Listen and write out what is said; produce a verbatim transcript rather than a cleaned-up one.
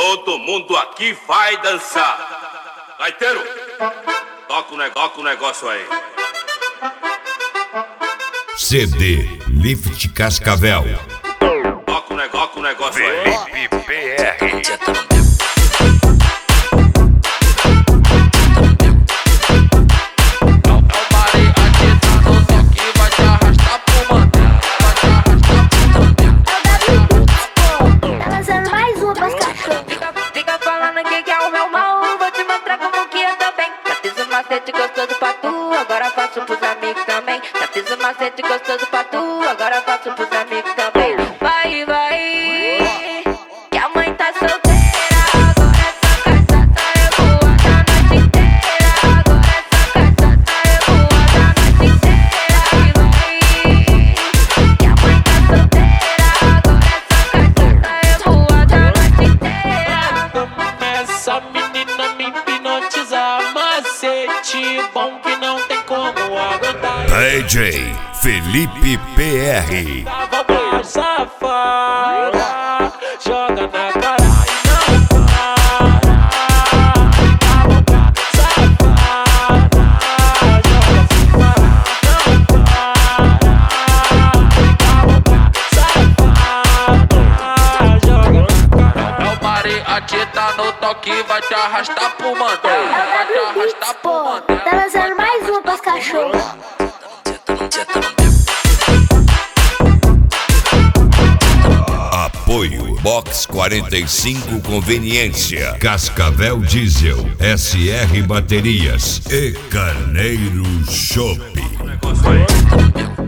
Todo mundo aqui vai dançar. Gaiteiro, toca o negócio, o negócio aí. C D Lift Cascavel. Toca o negócio, o negócio aí. Felipe P R. Macete gostoso pra tu, agora faço pros amigos também. Já fiz um macete gostoso pra tu, agora faço pros amigos também. Vai, vai, que a mãe tá solteira, agora é só cachaça, eu vou a noite inteira. Agora é só cachaça, eu vou a noite inteira. Vai, que a mãe tá solteira, agora é só cachaça, eu vou a noite inteira. Essa menina me hipnotiza, macete bom que não tem como aguentar. D J Felipe P R. Tava safada, joga na cara e não para. Tava safada, joga sem parar, não para. Tava safada, joga na cara. É o mariachi, tá no toque, vai te arrastar pro mantel. Vai te arrastar pro mantel. Tá lançando mais um pras cachorros. Apoio Box quarenta e cinco Conveniência, Cascavel Diesel, S R Baterias e Carneiro Chopp.